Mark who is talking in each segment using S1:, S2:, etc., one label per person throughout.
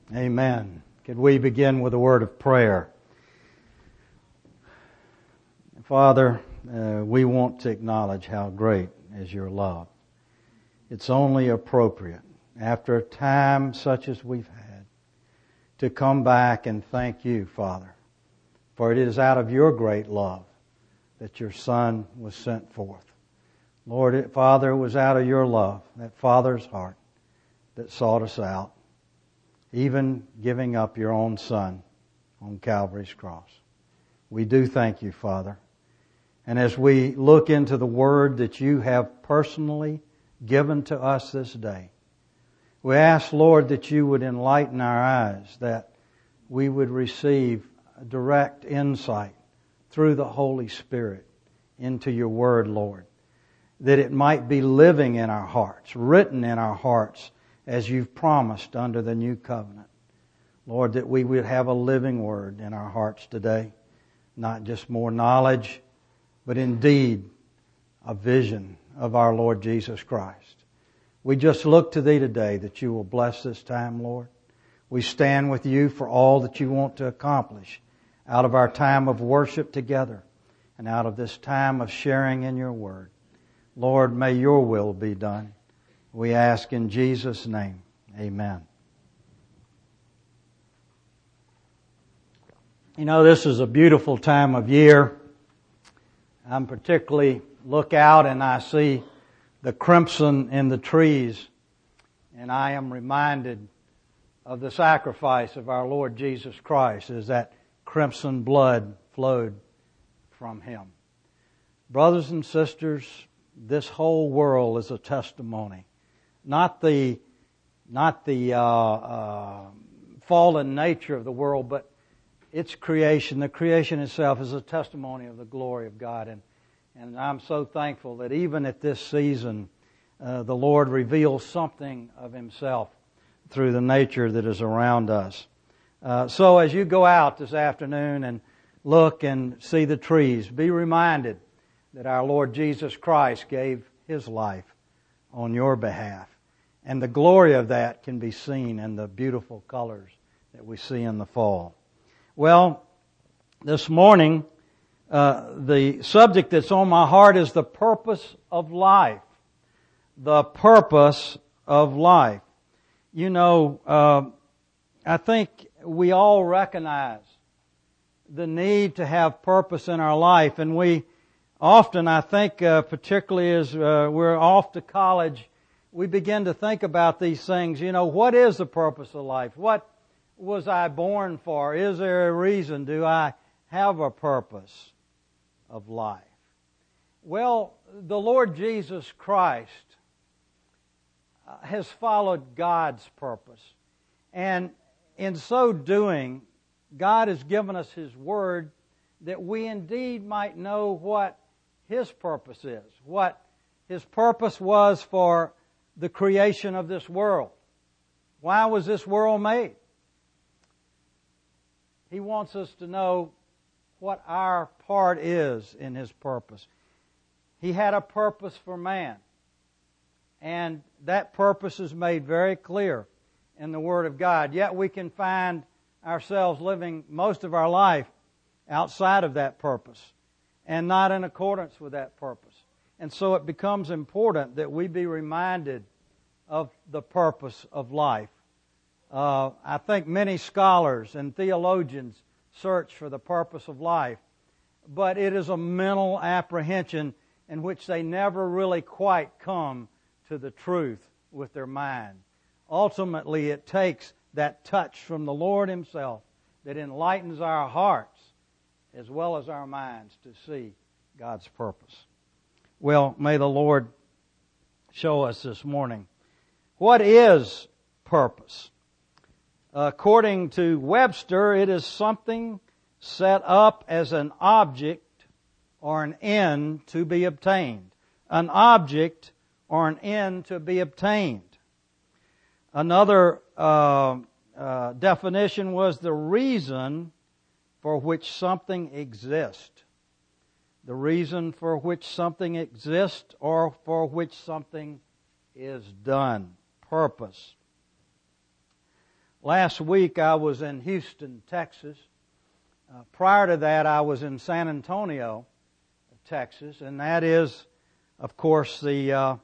S1: Amen. Could we begin with a word of prayer? Father, we want to acknowledge how great is your love. It's only appropriate, after a time such as we've had, to come back and thank you, Father, for it is out of your great love that your Son was sent forth. Lord, Father, it was out of your love, that Father's heart, that sought us out, even giving up your own Son on Calvary's cross. We do thank you, Father. And as we look into the Word that you have personally given to us this day, we ask, Lord, that you would enlighten our eyes, that we would receive direct insight through the Holy Spirit into your Word, Lord, that it might be living in our hearts, written in our hearts, as you've promised under the new covenant. Lord, that we would have a living Word in our hearts today, not just more knowledge, but indeed a vision of our Lord Jesus Christ. We just look to Thee today that you will bless this time, Lord. We stand with you for all that you want to accomplish out of our time of worship together and out of this time of sharing in your Word. Lord, may your will be done. We ask in Jesus' name. Amen. You know, this is a beautiful time of year. I'm particularly look out and I see the crimson in the trees, and I am reminded of the sacrifice of our Lord Jesus Christ as that crimson blood flowed from Him. Brothers and sisters, this whole world is a testimony. Not the fallen nature of the world, but its creation. The creation itself is a testimony of the glory of God. And I'm so thankful that even at this season, the Lord reveals something of Himself through the nature that is around us. So as you go out this afternoon and look and see the trees, be reminded that our Lord Jesus Christ gave His life on your behalf. And the glory of that can be seen in the beautiful colors that we see in the fall. Well, this morning, the subject that's on my heart is the purpose of life. The purpose of life. You know, I think we all recognize the need to have purpose in our life, and we often, I think, particularly as we're off to college, we begin to think about these things. You know, what is the purpose of life? What was I born for? Is there a reason? Do I have a purpose of life? Well, the Lord Jesus Christ has followed God's purpose. And in so doing, God has given us His Word that we indeed might know what His purpose is, what His purpose was for the creation of this world. Why was this world made? He wants us to know what our part is in His purpose. He had a purpose for man. And that purpose is made very clear in the Word of God. Yet we can find ourselves living most of our life outside of that purpose and not in accordance with that purpose. And so it becomes important that we be reminded of the purpose of life. I think many scholars and theologians search for the purpose of life, but it is a mental apprehension in which they never really quite come to the truth with their mind. Ultimately, it takes that touch from the Lord Himself that enlightens our hearts as well as our minds to see God's purpose. Well, may the Lord show us this morning. What is purpose? According to Webster, it is something set up as an object or an end to be obtained. An object or an end to be obtained. Another definition was the reason for which something exists. The reason for which something exists or for which something is done. Purpose. Last week I was in Houston, Texas. Prior to that, I was in San Antonio, Texas, and that is, of course, the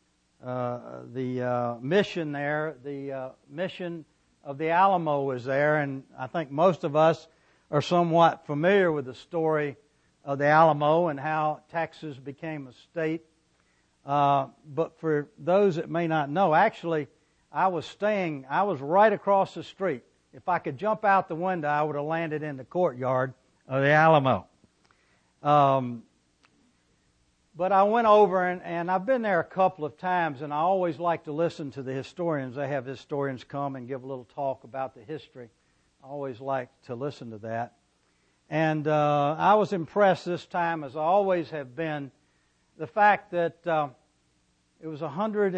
S1: mission there. The mission of the Alamo is there, and I think most of us are somewhat familiar with the story of the Alamo and how Texas became a state. But for those that may not know, actually, I was right across the street. If I could jump out the window, I would have landed in the courtyard of the Alamo. But I went over, and I've been there a couple of times, and I always like to listen to the historians. They have historians come and give a little talk about the history. I always like to listen to that. And I was impressed this time, as I always have been, the fact that it was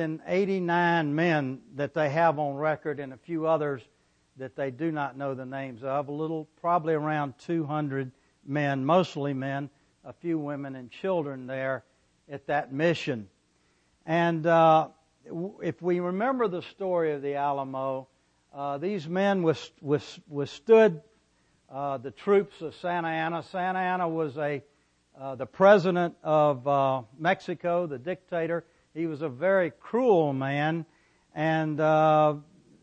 S1: 189 men that they have on record and a few others that they do not know the names of. Probably around 200 men, mostly men, a few women and children there at that mission. And if we remember the story of the Alamo, these men withstood the troops of Santa Anna. Santa Anna was the president of Mexico, the dictator. He was a very cruel man, and the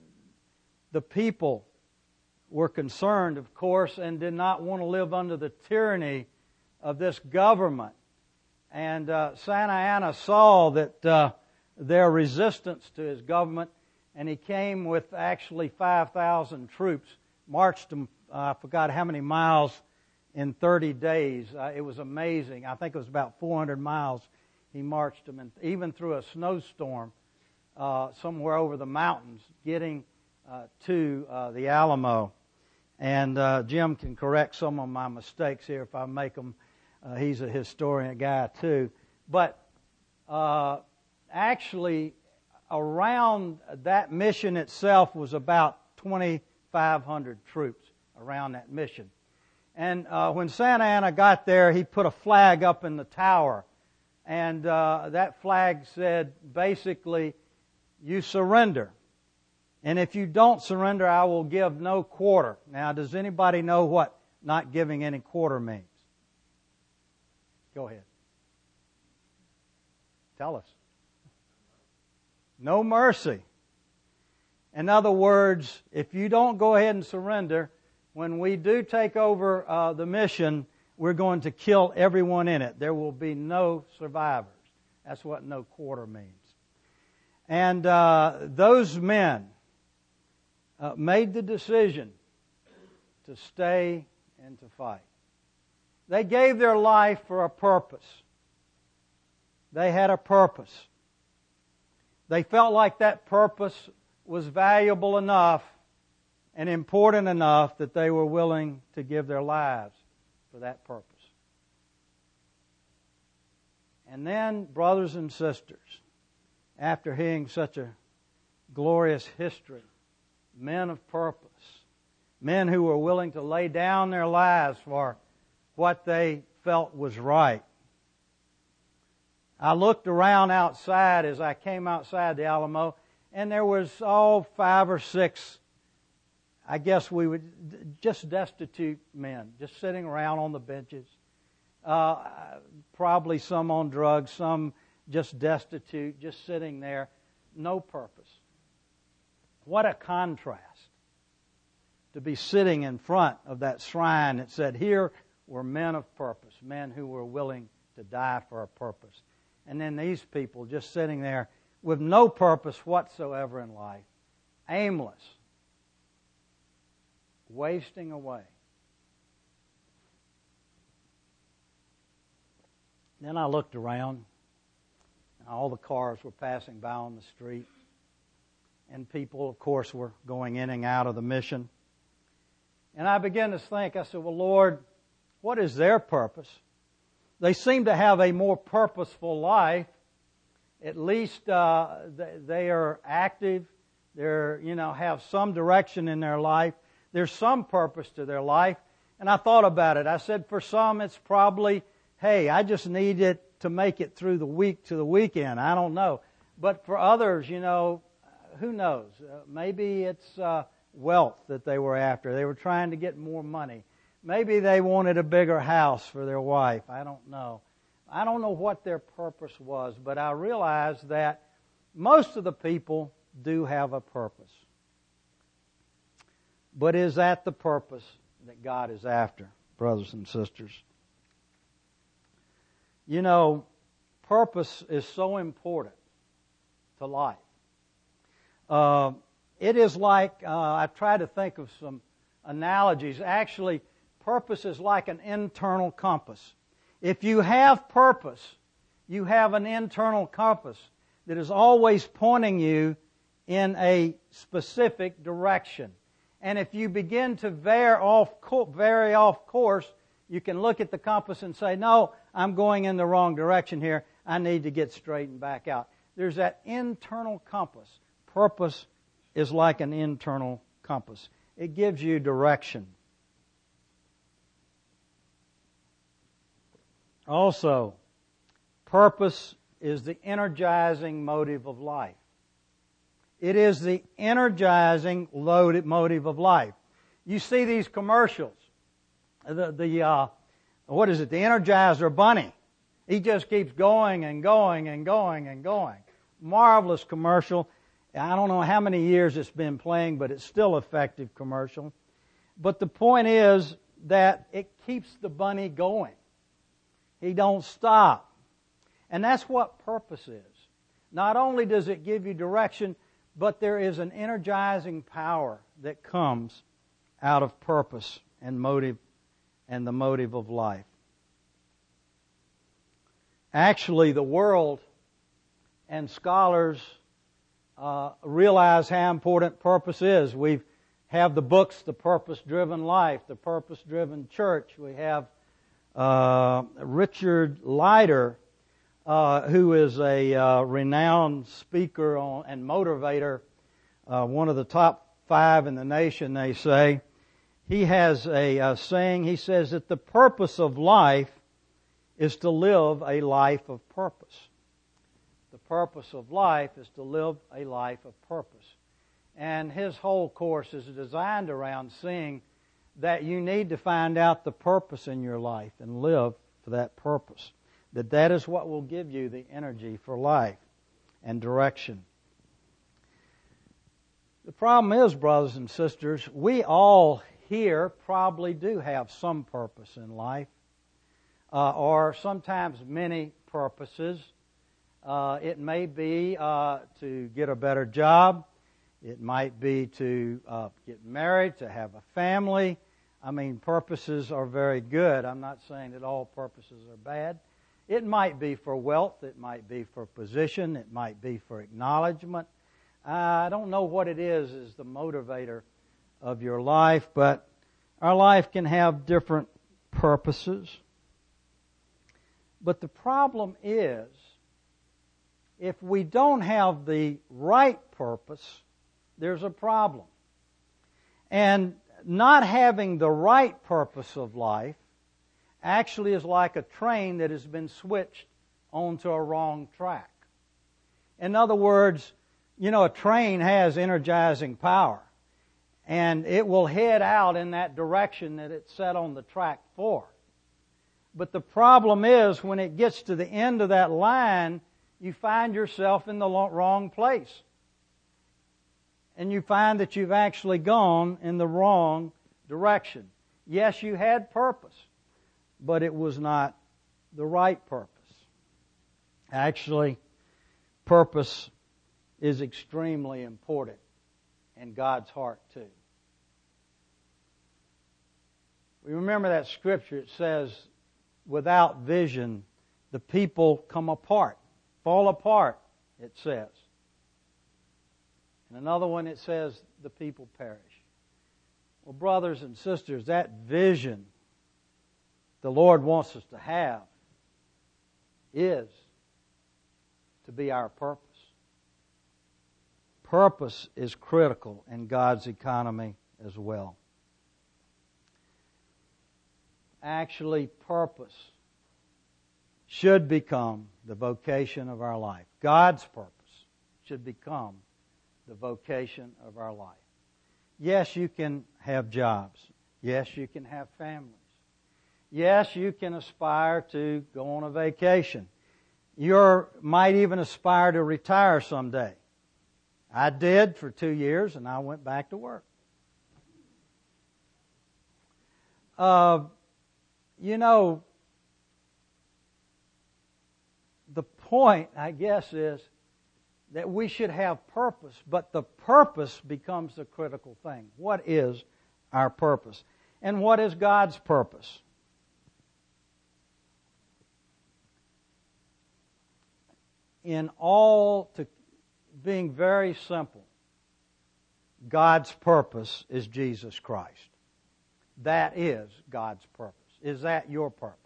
S1: people were concerned, of course, and did not want to live under the tyranny of this government. And Santa Anna saw that their resistance to his government, and he came with actually 5,000 troops, marched them, I forgot how many miles in 30 days. It was amazing. I think it was about 400 miles he marched them, and even through a snowstorm somewhere over the mountains, getting to the Alamo. And Jim can correct some of my mistakes here if I make them. He's a historian guy too. But actually, around that mission itself was about 2,500 troops around that mission. And when Santa Anna got there, he put a flag up in the tower. And that flag said, basically, you surrender. And if you don't surrender, I will give no quarter. Now, does anybody know what not giving any quarter means? Go ahead. Tell us. No mercy. In other words, if you don't go ahead and surrender, when we do take over the mission, we're going to kill everyone in it. There will be no survivors. That's what no quarter means. And those men made the decision to stay and to fight. They gave their life for a purpose. They had a purpose. They felt like that purpose was valuable enough and important enough that they were willing to give their lives for that purpose. And then, brothers and sisters, after hearing such a glorious history, men of purpose, men who were willing to lay down their lives for what they felt was right. I looked around outside as I came outside the Alamo, and there was 5 or 6, I guess we would, just destitute men, just sitting around on the benches. Probably some on drugs, some just destitute, just sitting there, no purpose. What a contrast to be sitting in front of that shrine that said, here were men of purpose, men who were willing to die for a purpose. And then these people just sitting there with no purpose whatsoever in life, aimless, wasting away. Then I looked around, and all the cars were passing by on the street, and people, of course, were going in and out of the mission. And I began to think, I said, well, Lord, what is their purpose? They seem to have a more purposeful life. At least they are active. They're, have some direction in their life. There's some purpose to their life. And I thought about it. I said, for some, it's probably, hey, I just need it to make it through the week to the weekend. I don't know. But for others, who knows? Maybe it's wealth that they were after. They were trying to get more money. Maybe they wanted a bigger house for their wife. I don't know. I don't know what their purpose was, but I realize that most of the people do have a purpose. But is that the purpose that God is after, brothers and sisters? You know, purpose is so important to life. It is like, I try to think of some analogies. Actually, purpose is like an internal compass. If you have purpose, you have an internal compass that is always pointing you in a specific direction. And if you begin to vary off course, you can look at the compass and say, no, I'm going in the wrong direction here. I need to get straightened back out. There's that internal compass. Purpose is like an internal compass. It gives you direction. Also, purpose is the energizing motive of life. It is the energizing motive of life. You see these commercials. What is it? The Energizer Bunny. He just keeps going and going and going and going. Marvelous commercial. I don't know how many years it's been playing, but it's still effective commercial. But the point is that it keeps the bunny going. He don't stop. And that's what purpose is. Not only does it give you direction, but there is an energizing power that comes out of purpose and motive and the motive of life. Actually, the world and scholars realize how important purpose is. We have the books, The Purpose-Driven Life, The Purpose-Driven Church. We have Richard Leider, who is a renowned speaker and motivator, one of the top 5 in the nation, they say. He has a saying. He says that the purpose of life is to live a life of purpose. The purpose of life is to live a life of purpose. And his whole course is designed around seeing that you need to find out the purpose in your life and live for that purpose. That is what will give you the energy for life and direction. The problem is, brothers and sisters, we all here probably do have some purpose in life, or sometimes many purposes. It may be to get a better job. It might be to get married, to have a family. I mean, purposes are very good. I'm not saying that all purposes are bad. It might be for wealth. It might be for position. It might be for acknowledgement. I don't know what it is the motivator of your life, but our life can have different purposes. But the problem is, if we don't have the right purpose, there's a problem. And not having the right purpose of life actually is like a train that has been switched onto a wrong track. In other words, you know, a train has energizing power, and it will head out in that direction that it's set on the track for. But the problem is, when it gets to the end of that line, you find yourself in the wrong place. And you find that you've actually gone in the wrong direction. Yes, you had purpose, but it was not the right purpose. Actually, purpose is extremely important in God's heart too. We remember that scripture. It says, without vision, the people come apart, fall apart, it says. And another one, it says, the people perish. Well, brothers and sisters, that vision the Lord wants us to have is to be our purpose. Purpose is critical in God's economy as well. Actually, purpose should become the vocation of our life. God's purpose should become the vocation of our life. Yes, you can have jobs. Yes, you can have families. Yes, you can aspire to go on a vacation. You might even aspire to retire someday. I did for 2 years, and I went back to work. The point, I guess, is that we should have purpose, but the purpose becomes the critical thing. What is our purpose? And what is God's purpose? In all, to being very simple, God's purpose is Jesus Christ. That is God's purpose. Is that your purpose?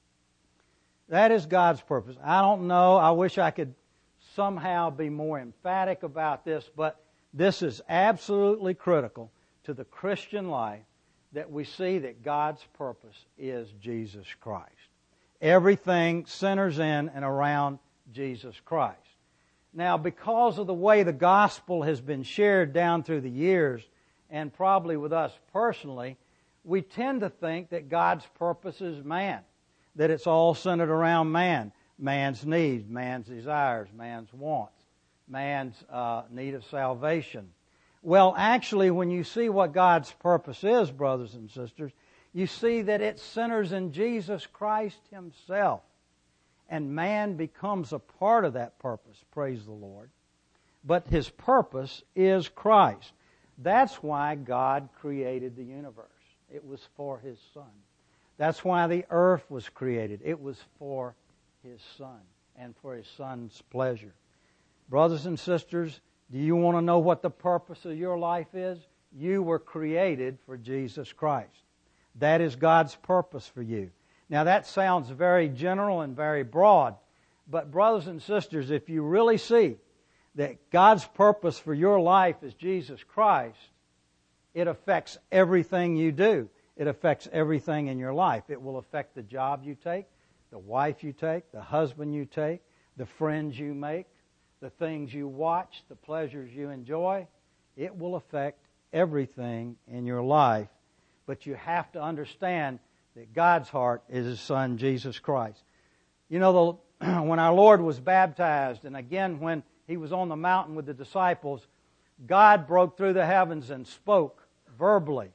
S1: That is God's purpose. I don't know. I wish I could somehow be more emphatic about this, but this is absolutely critical to the Christian life, that we see that God's purpose is Jesus Christ. Everything centers in and around Jesus Christ. Now, because of the way the gospel has been shared down through the years, and probably with us personally, we tend to think that God's purpose is man, that it's all centered around man, man's needs, man's desires, man's wants, man's need of salvation. Well, actually, when you see what God's purpose is, brothers and sisters, you see that it centers in Jesus Christ Himself. And man becomes a part of that purpose, praise the Lord. But His purpose is Christ. That's why God created the universe. It was for His Son. That's why the earth was created. It was for His Son and for His Son's pleasure. Brothers and sisters, do you want to know what the purpose of your life is? You were created for Jesus Christ. That is God's purpose for you. Now that sounds very general and very broad, but brothers and sisters, if you really see that God's purpose for your life is Jesus Christ, it affects everything you do. It affects everything in your life. It will affect the job you take, the wife you take, the husband you take, the friends you make, the things you watch, the pleasures you enjoy. It will affect everything in your life. But you have to understand that God's heart is His Son, Jesus Christ. You know, when our Lord was baptized, and again when He was on the mountain with the disciples, God broke through the heavens and spoke verbally.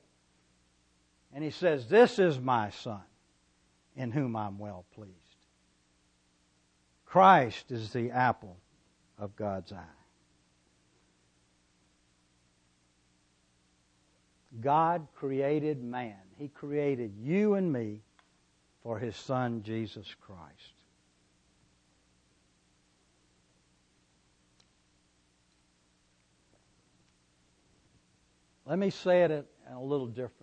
S1: And He says, "This is my Son, in whom I'm well pleased." Christ is the apple of God's eye. God created man. He created you and me for His Son, Jesus Christ. Let me say it a little differently.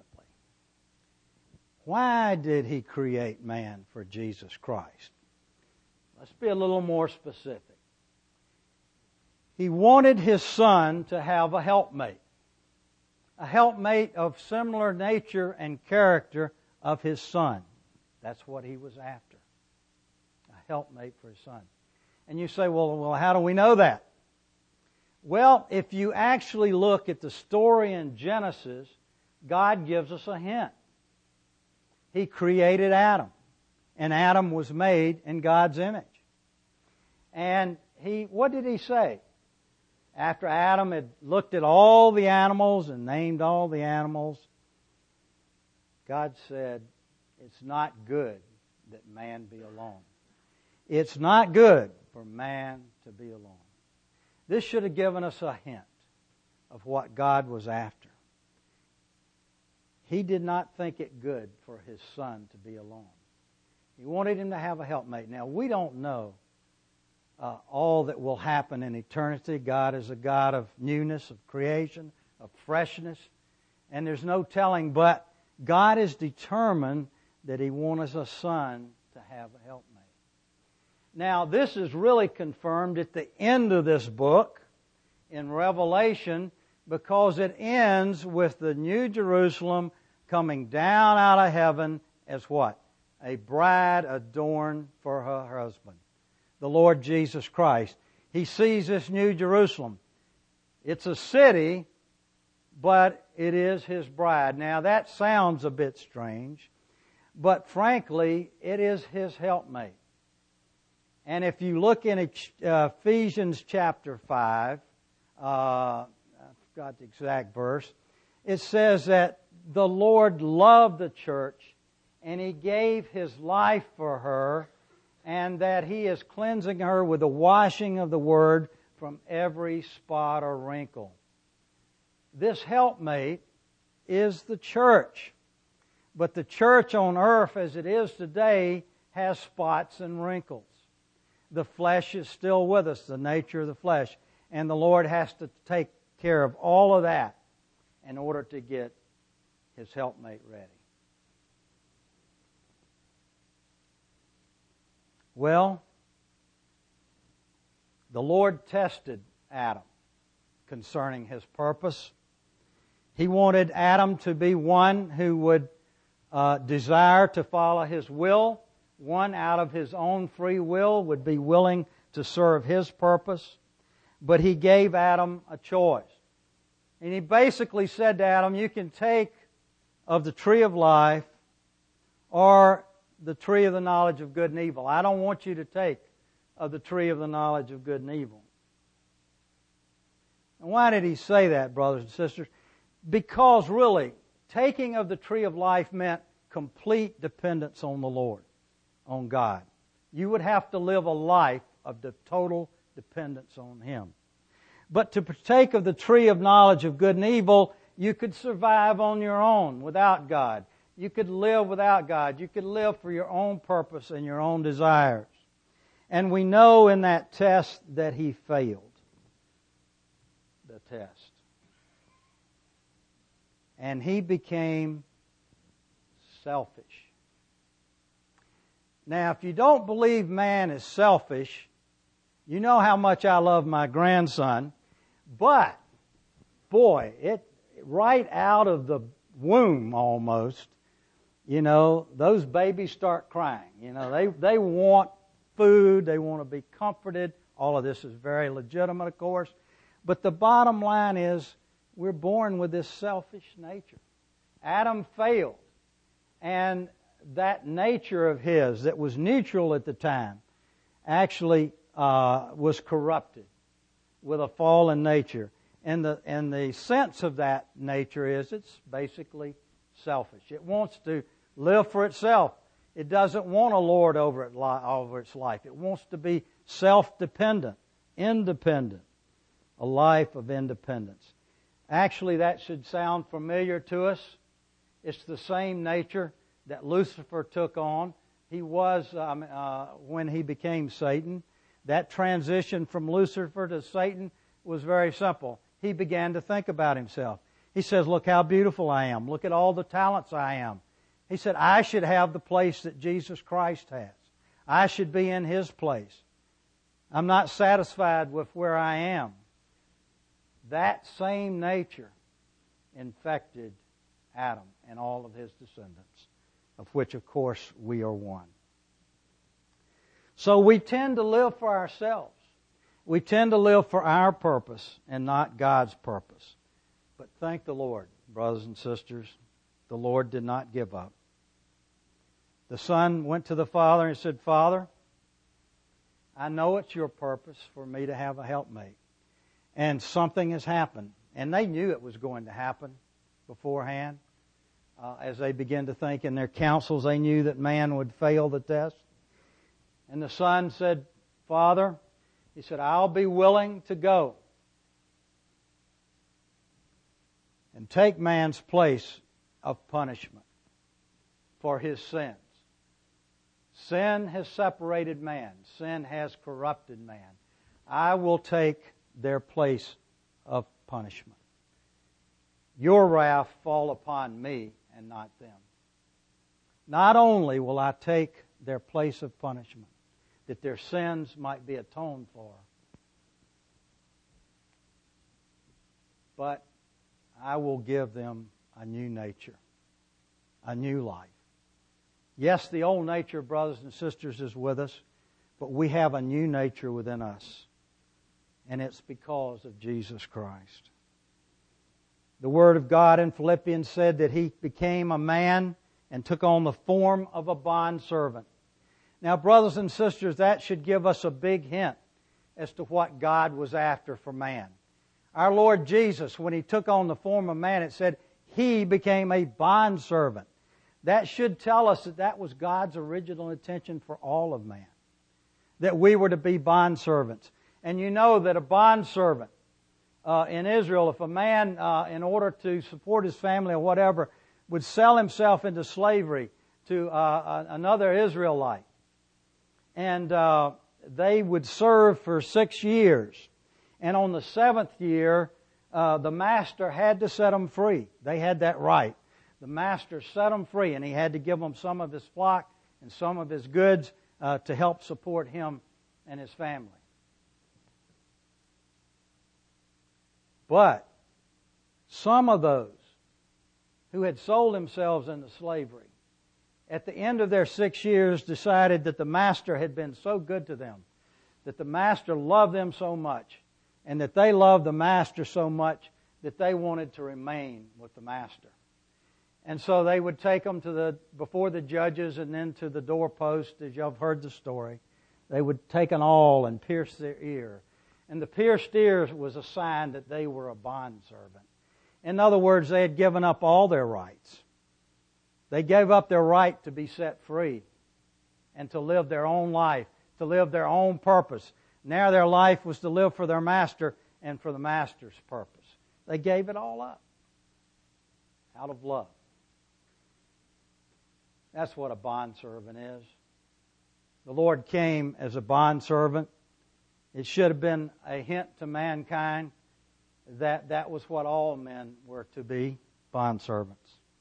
S1: Why did He create man for Jesus Christ? Let's be a little more specific. He wanted His Son to have a helpmate of similar nature and character of His Son. That's what He was after, a helpmate for His Son. And you say, well, how do we know that? Well, if you actually look at the story in Genesis, God gives us a hint. He created Adam, and Adam was made in God's image. And what did He say? After Adam had looked at all the animals and named all the animals, God said, "It's not good that man be alone." It's not good for man to be alone. This should have given us a hint of what God was after. He did not think it good for His Son to be alone. He wanted him to have a helpmate. Now, we don't know all that will happen in eternity. God is a God of newness, of creation, of freshness, and there's no telling, but God is determined that He wants a son to have a helpmate. Now, this is really confirmed at the end of this book in Revelation, because it ends with the New Jerusalem coming down out of heaven as what? A bride adorned for her husband, the Lord Jesus Christ. He sees this New Jerusalem. It's a city but it is His bride. Now that sounds a bit strange, but frankly, it is His helpmate. And if you look in Ephesians chapter 5, I forgot the exact verse, it says that the Lord loved the church and He gave His life for her, and that He is cleansing her with the washing of the Word from every spot or wrinkle. This helpmate is the church. But the church on earth as it is today has spots and wrinkles. The flesh is still with us, the nature of the flesh. And the Lord has to take care of all of that in order to get His helpmate ready. Well, the Lord tested Adam concerning his purpose. He wanted Adam to be one who would desire to follow His will. One out of his own free will would be willing to serve His purpose. But He gave Adam a choice. And He basically said to Adam, you can take of the tree of life or the tree of the knowledge of good and evil. I don't want you to take of the tree of the knowledge of good and evil. And why did He say that, brothers and sisters? Because really, taking of the tree of life meant complete dependence on the Lord, on God. You would have to live a life of the total dependence on Him. But to partake of the tree of knowledge of good and evil, you could survive on your own without God. You could live without God. You could live for your own purpose and your own desires. And we know in that test that he failed the test. And he became selfish. Now, if you don't believe man is selfish, you know how much I love my grandson. But, boy, right out of the womb almost, those babies start crying. They want food. They want to be comforted. All of this is very legitimate, of course. But the bottom line is we're born with this selfish nature. Adam failed. And that nature of his that was neutral at the time actually was corrupted with a fallen nature. And the sense of that nature is it's basically selfish. It wants to live for itself. It doesn't want a lord over its life. It wants to be self-dependent, independent, a life of independence. Actually, that should sound familiar to us. It's the same nature that Lucifer took on. He was, when he became Satan, that transition from Lucifer to Satan was very simple. He began to think about himself. He says, look how beautiful I am. Look at all the talents I am. He said, I should have the place that Jesus Christ has. I should be in His place. I'm not satisfied with where I am. That same nature infected Adam and all of his descendants, of which, of course, we are one. So we tend to live for ourselves. We tend to live for our purpose and not God's purpose. But thank the Lord, brothers and sisters, the Lord did not give up. The son went to the father and said, Father, I know it's your purpose for me to have a helpmate. And something has happened. And they knew it was going to happen beforehand. As they began to think in their councils, they knew that man would fail the test. And the son said, Father, he said, I'll be willing to go and take man's place of punishment for his sins. Sin has separated man. Sin has corrupted man. I will take their place of punishment. Your wrath fall upon me and not them. Not only will I take their place of punishment, that their sins might be atoned for, but I will give them a new nature, a new life. Yes, the old nature, brothers and sisters, is with us, but we have a new nature within us, and it's because of Jesus Christ. The Word of God in Philippians said that He became a man and took on the form of a bondservant. Now, brothers and sisters, that should give us a big hint as to what God was after for man. Our Lord Jesus, when He took on the form of man, it said He became a bondservant. That should tell us that that was God's original intention for all of man, that we were to be bondservants. And you know that a bondservant in Israel, if a man, in order to support his family or whatever, would sell himself into slavery to another Israelite, and they would serve for 6 years. And on the 7th year, the master had to set them free. They had that right. The master set them free, and he had to give them some of his flock and some of his goods to help support him and his family. But some of those who had sold themselves into slavery, at the end of their 6 years, decided that the master had been so good to them, that the master loved them so much, and that they loved the master so much that they wanted to remain with the master. And so they would take them before the judges and then to the doorpost, as you've heard the story. They would take an awl and pierce their ear. And the pierced ear was a sign that they were a bondservant. In other words, they had given up all their rights. They gave up their right to be set free and to live their own life, to live their own purpose. Now their life was to live for their master and for the master's purpose. They gave it all up out of love. That's what a bondservant is. The Lord came as a bondservant. It should have been a hint to mankind that that was what all men were to be, bondservants.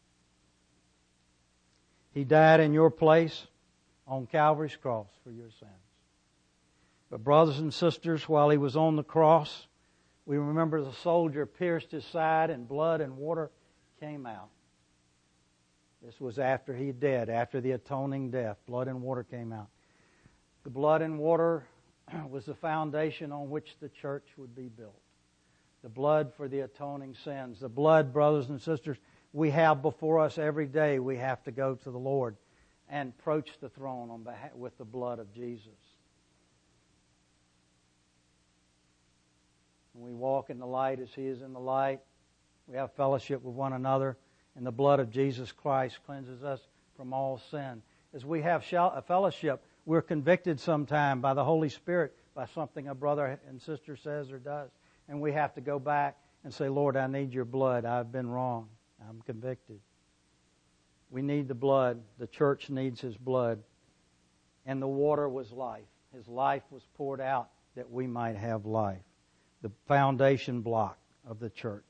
S1: He died in your place on Calvary's cross for your sins. But brothers and sisters, while He was on the cross, we remember the soldier pierced His side and blood and water came out. This was after He died, after the atoning death. Blood and water came out. The blood and water was the foundation on which the church would be built. The blood for the atoning sins. The blood, brothers and sisters, we have before us every day. We have to go to the Lord and approach the throne with the blood of Jesus. When we walk in the light as He is in the light, we have fellowship with one another, and the blood of Jesus Christ cleanses us from all sin. As we have a fellowship, we're convicted sometime by the Holy Spirit by something a brother and sister says or does. And we have to go back and say, Lord, I need your blood. I've been wrong. I'm convicted. We need the blood. The church needs His blood. And the water was life. His life was poured out that we might have life. The foundation block of the church.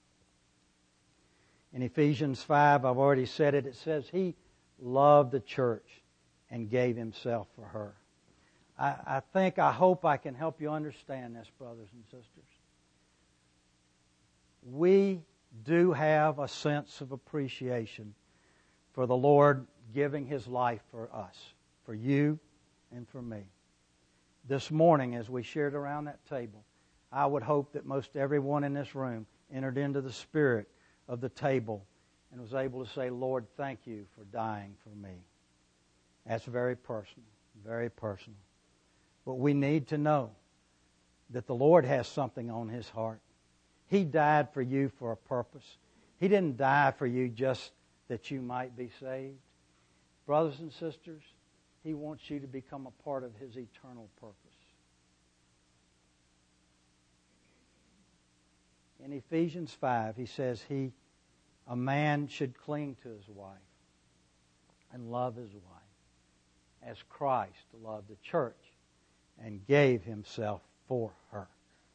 S1: In Ephesians 5, I've already said it, it says He loved the church and gave Himself for her. I hope I can help you understand this, brothers and sisters. We do have a sense of appreciation for the Lord giving His life for us, for you and for me. This morning, as we shared around that table, I would hope that most everyone in this room entered into the spirit of the table and was able to say, Lord, thank you for dying for me. That's very personal, very personal. But we need to know that the Lord has something on His heart. He died for you for a purpose. He didn't die for you just that you might be saved. Brothers and sisters, He wants you to become a part of His eternal purpose. In Ephesians 5, he says a man should cling to his wife and love his wife as Christ loved the church and gave Himself for her.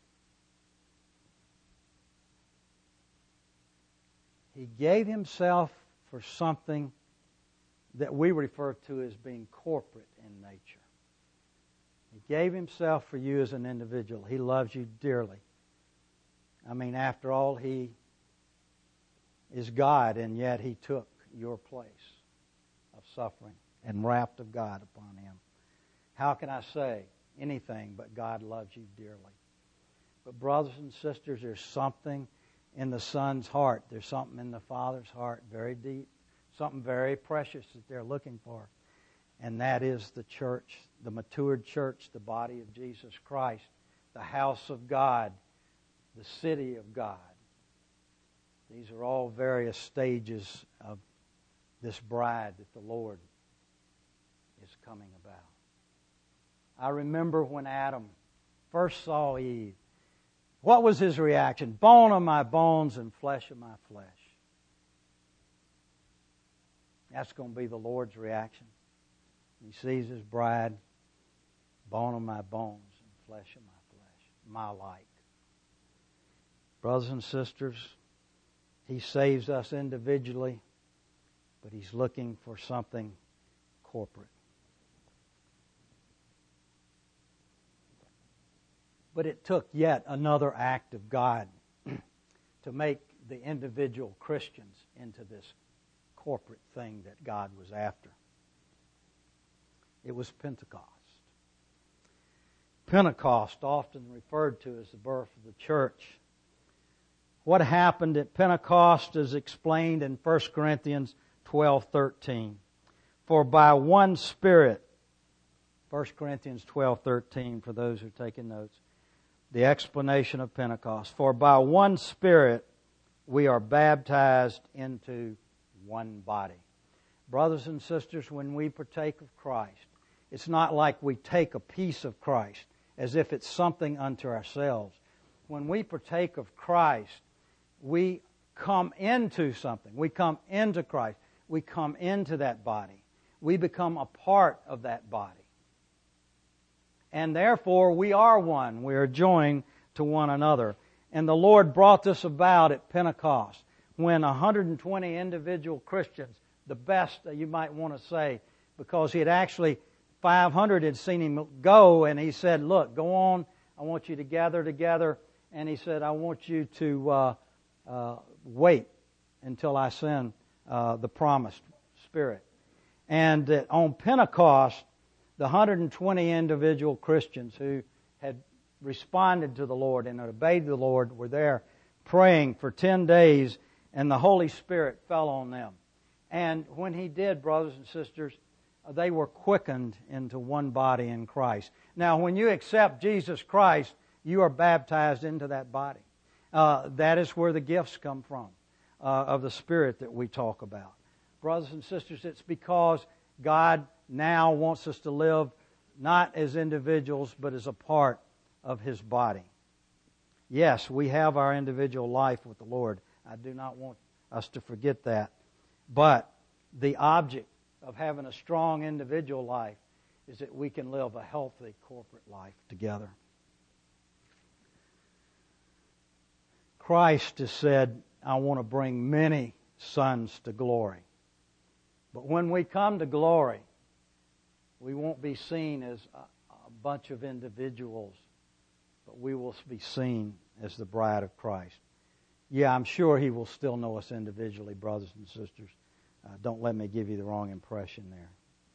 S1: He gave Himself for something that we refer to as being corporate in nature. He gave Himself for you as an individual. He loves you dearly. I mean, after all, He is God, and yet He took your place of suffering and wrath of God upon Him. How can I say anything but God loves you dearly? But brothers and sisters, there's something in the Son's heart. There's something in the Father's heart, very deep, something very precious that they're looking for. And that is the church, the matured church, the body of Jesus Christ, the house of God, the city of God. These are all various stages of this bride that the Lord is coming about. I remember when Adam first saw Eve. What was his reaction? Bone of my bones and flesh of my flesh. That's going to be the Lord's reaction. He sees his bride, bone of my bones and flesh of my flesh, my like. Brothers and sisters, He saves us individually, but He's looking for something corporate. But it took yet another act of God to make the individual Christians into this corporate thing that God was after. It was Pentecost. Pentecost, often referred to as the birth of the church. What happened at Pentecost is explained in 1 Corinthians 12:13. For by one Spirit, 1 Corinthians 12:13, for those who are taking notes, the explanation of Pentecost. For by one Spirit we are baptized into one body. Brothers and sisters, when we partake of Christ, it's not like we take a piece of Christ as if it's something unto ourselves. When we partake of Christ, we come into something. We come into Christ. We come into that body. We become a part of that body. And therefore, we are one. We are joined to one another. And the Lord brought this about at Pentecost when 120 individual Christians, the best you might want to say, because he had actually 500 had seen him go, and he said, look, go on. I want you to gather together. And he said, I want you to wait until I send the promised Spirit. And on Pentecost, the 120 individual Christians who had responded to the Lord and had obeyed the Lord were there praying for 10 days, and the Holy Spirit fell on them. And when He did, brothers and sisters, they were quickened into one body in Christ. Now, when you accept Jesus Christ, you are baptized into that body. That is where the gifts come from, of the Spirit that we talk about. Brothers and sisters, it's because God now wants us to live not as individuals, but as a part of His body. Yes, we have our individual life with the Lord. I do not want us to forget that. But the object of having a strong individual life is that we can live a healthy corporate life together. Christ has said, I want to bring many sons to glory. But when we come to glory, we won't be seen as a bunch of individuals, but we will be seen as the bride of Christ. Yeah, I'm sure He will still know us individually, brothers and sisters. Don't let me give you the wrong impression there.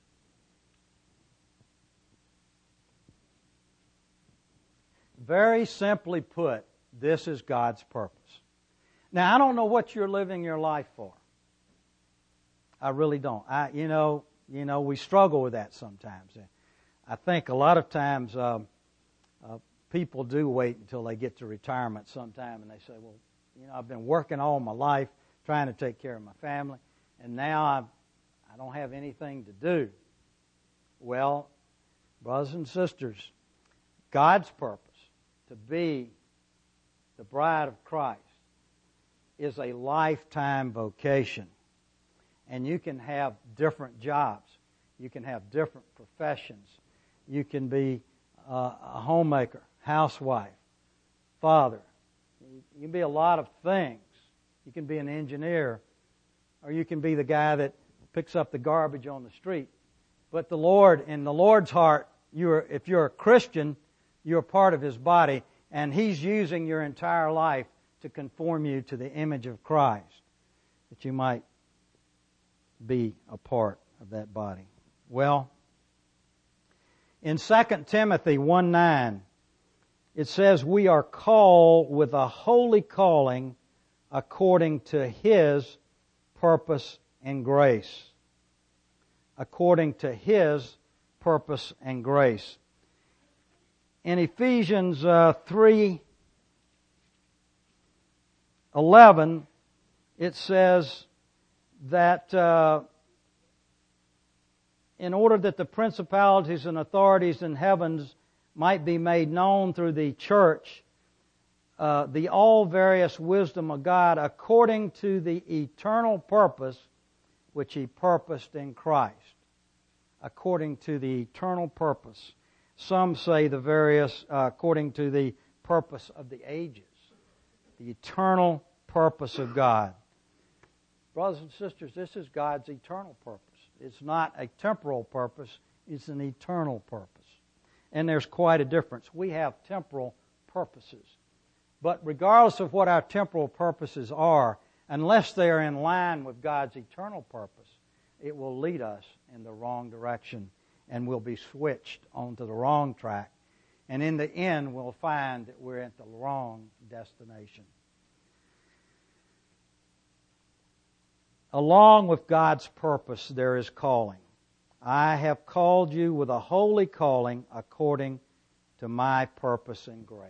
S1: Very simply put, this is God's purpose. Now, I don't know what you're living your life for. I really don't. We struggle with that sometimes. I think a lot of times people do wait until they get to retirement sometime and they say, well, I've been working all my life trying to take care of my family, and now I don't have anything to do. Well, brothers and sisters, God's purpose to be the bride of Christ is a lifetime vocation. And you can have different jobs. You can have different professions. You can be a homemaker, housewife, father. You can be a lot of things. You can be an engineer, or you can be the guy that picks up the garbage on the street. But the Lord, in the Lord's heart, if you're a Christian, you're part of His body, and He's using your entire life to conform you to the image of Christ, that you might be a part of that body. Well, in 2 Timothy 1:9, it says, we are called with a holy calling according to His purpose and grace. According to His purpose and grace. In Ephesians 3:11, it says that in order that the principalities and authorities in heavens might be made known through the church, the all various wisdom of God according to the eternal purpose which He purposed in Christ. According to the eternal purpose. Some say the various, according to the purpose of the ages. The eternal purpose of God. Brothers and sisters, this is God's eternal purpose. It's not a temporal purpose, it's an eternal purpose. And there's quite a difference. We have temporal purposes. But regardless of what our temporal purposes are, unless they are in line with God's eternal purpose, it will lead us in the wrong direction and we'll be switched onto the wrong track. And in the end, we'll find that we're at the wrong destination. Along with God's purpose, there is calling. I have called you with a holy calling according to my purpose and grace.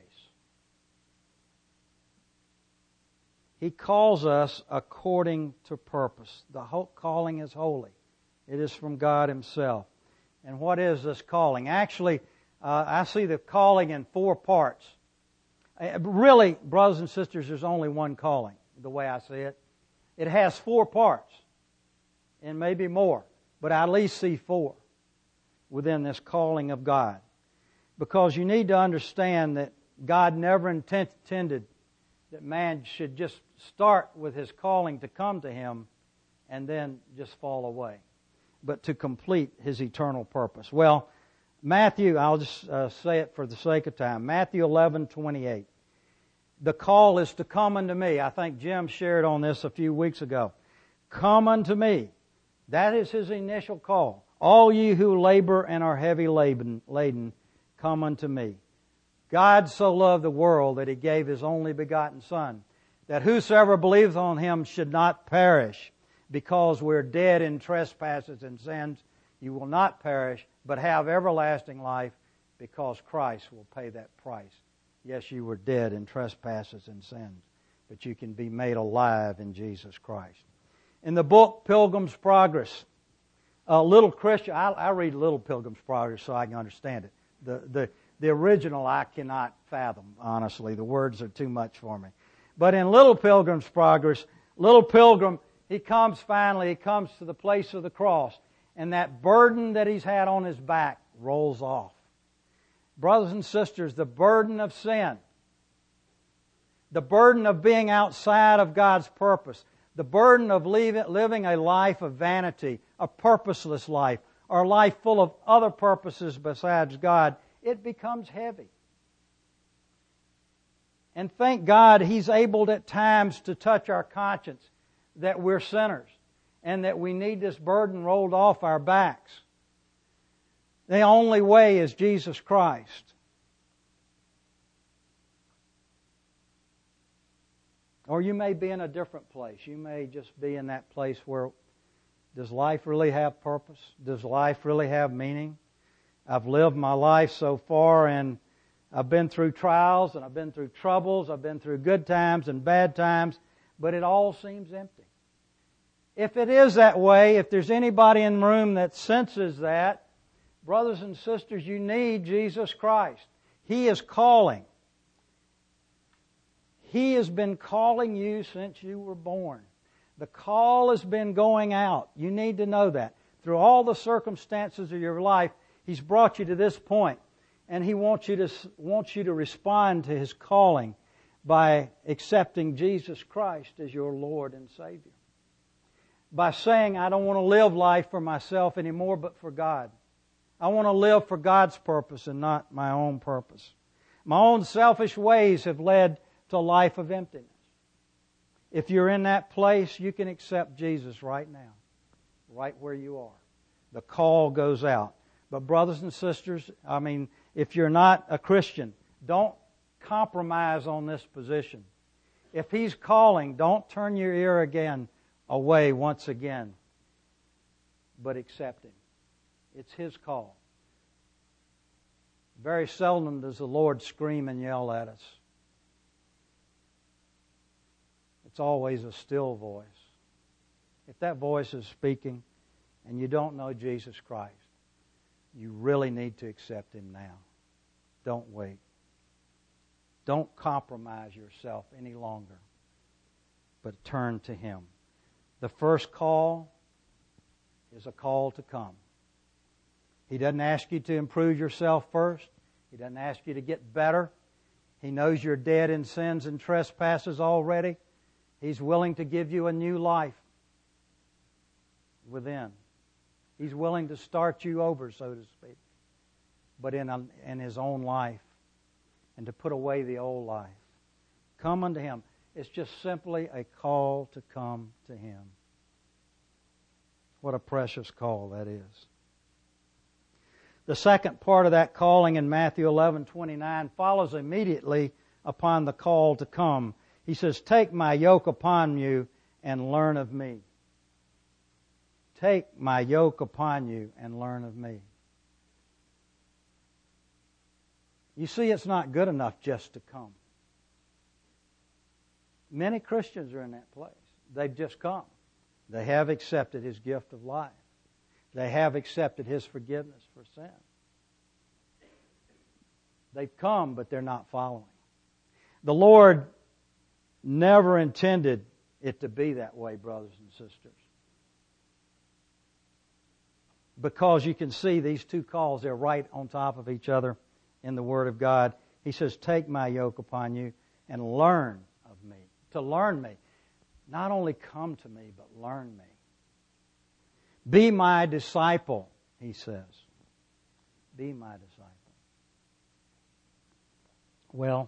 S1: He calls us according to purpose. The whole calling is holy. It is from God Himself. And what is this calling? Actually, I see the calling in 4 parts. Really, brothers and sisters, there's only one calling, the way I see it. It has 4 parts, and maybe more, but I at least see 4 within this calling of God. Because you need to understand that God never intended that man should just start with his calling to come to Him and then just fall away, but to complete His eternal purpose. Well, Matthew, I'll just say it for the sake of time. Matthew 11:28. The call is to come unto me. I think Jim shared on this a few weeks ago. Come unto me. That is His initial call. All ye who labor and are heavy laden, come unto me. God so loved the world that He gave His only begotten Son, that whosoever believeth on Him should not perish. Because we're dead in trespasses and sins, you will not perish, but have everlasting life, because Christ will pay that price. Yes, you were dead in trespasses and sins, but you can be made alive in Jesus Christ. In the book Pilgrim's Progress, Little Christian, I read Little Pilgrim's Progress so I can understand it. The original I cannot fathom, honestly. The words are too much for me. But in Little Pilgrim's Progress, little pilgrim, he comes to the place of the cross, and that burden that he's had on his back rolls off. Brothers and sisters, the burden of sin, the burden of being outside of God's purpose, the burden of living a life of vanity, a purposeless life, or a life full of other purposes besides God, it becomes heavy. And thank God He's able at times to touch our conscience that we're sinners and that we need this burden rolled off our backs. The only way is Jesus Christ. Or you may be in a different place. You may just be in that place where, does life really have purpose? Does life really have meaning? I've lived my life so far, and I've been through trials, and I've been through troubles, I've been through good times and bad times, but it all seems empty. If it is that way, if there's anybody in the room that senses that, brothers and sisters, you need Jesus Christ. He is calling. He has been calling you since you were born. The call has been going out. You need to know that. Through all the circumstances of your life, He's brought you to this point, and He wants you to respond to His calling by accepting Jesus Christ as your Lord and Savior. By saying, I don't want to live life for myself anymore, but for God. I want to live for God's purpose and not my own purpose. My own selfish ways have led to a life of emptiness. If you're in that place, you can accept Jesus right now, right where you are. The call goes out. But brothers and sisters, if you're not a Christian, don't compromise on this position. If He's calling, don't turn your ear away once again, but accept Him. It's His call. Very seldom does the Lord scream and yell at us. It's always a still voice. If that voice is speaking and you don't know Jesus Christ, you really need to accept Him now. Don't wait. Don't compromise yourself any longer, but turn to Him. The first call is a call to come. He doesn't ask you to improve yourself first. He doesn't ask you to get better. He knows you're dead in sins and trespasses already. He's willing to give you a new life within. He's willing to start you over, so to speak, but in His own life, and to put away the old life. Come unto Him. It's just simply a call to come to Him. What a precious call that is. The second part of that calling in Matthew 11:29 follows immediately upon the call to come. He says, "Take my yoke upon you and learn of me." Take my yoke upon you and learn of me. You see, it's not good enough just to come. Many Christians are in that place. They've just come. They have accepted His gift of life. They have accepted His forgiveness for sin. They've come, but they're not following. The Lord never intended it to be that way, brothers and sisters. Because you can see these two calls, they're right on top of each other in the Word of God. He says, "Take my yoke upon you and learn of me." To learn me. Not only come to me, but learn me. Be my disciple, He says. Be my disciple. Well,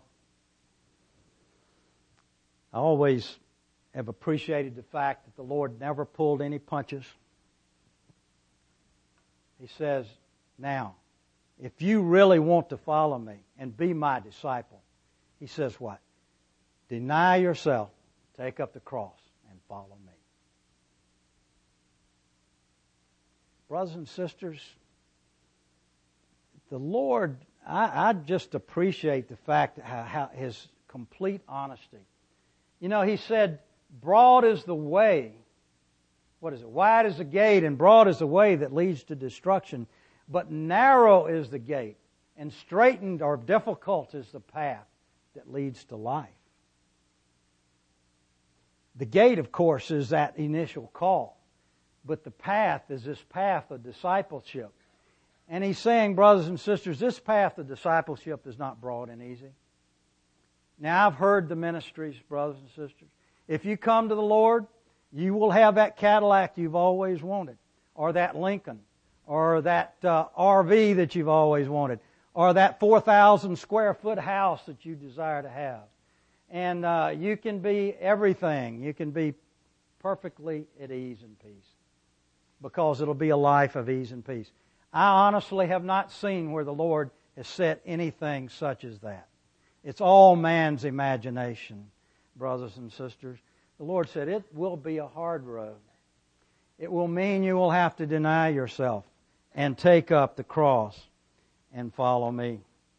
S1: I always have appreciated the fact that the Lord never pulled any punches. He says, now, if you really want to follow me and be my disciple, He says what? Deny yourself, take up the cross, and follow me. Brothers and sisters, the Lord, I just appreciate the fact how His complete honesty. You know, He said, broad is the way. What is it? Wide is the gate and broad is the way that leads to destruction. But narrow is the gate and straitened or difficult is the path that leads to life. The gate, of course, is that initial call. But the path is this path of discipleship. And He's saying, brothers and sisters, this path of discipleship is not broad and easy. Now, I've heard the ministries, brothers and sisters. If you come to the Lord, you will have that Cadillac you've always wanted, or that Lincoln, or that RV that you've always wanted, or that 4,000 square foot house that you desire to have. And you can be everything. You can be perfectly at ease and peace, because it'll be a life of ease and peace. I honestly have not seen where the Lord has said anything such as that. It's all man's imagination, brothers and sisters. The Lord said it will be a hard road. It will mean you will have to deny yourself and take up the cross and follow me.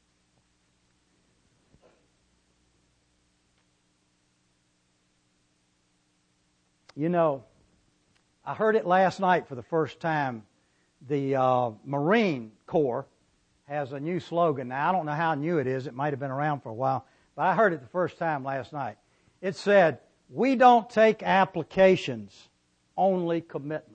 S1: You know, I heard it last night for the first time. The Marine Corps has a new slogan. Now, I don't know how new it is. It might have been around for a while. But I heard it the first time last night. It said, "We don't take applications, only commitments."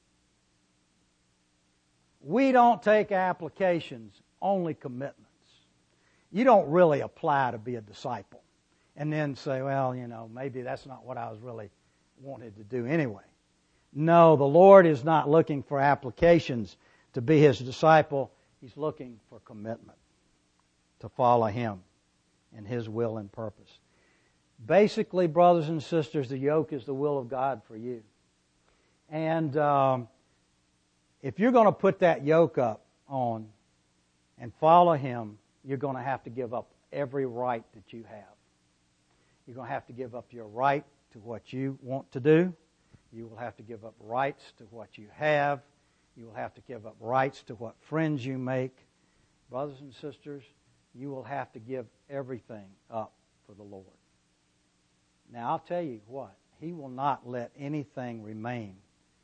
S1: We don't take applications, only commitments. You don't really apply to be a disciple and then say, well, you know, maybe that's not what I was really wanted to do anyway. No, the Lord is not looking for applications to be His disciple. He's looking for commitment to follow Him and His will and purpose. Basically, brothers and sisters, the yoke is the will of God for you. And if you're going to put that yoke up on and follow Him, you're going to have to give up every right that you have. You're going to have to give up your right to what you want to do. You will have to give up rights to what you have. You will have to give up rights to what friends you make. Brothers and sisters, you will have to give everything up for the Lord. Now, I'll tell you what. He will not let anything remain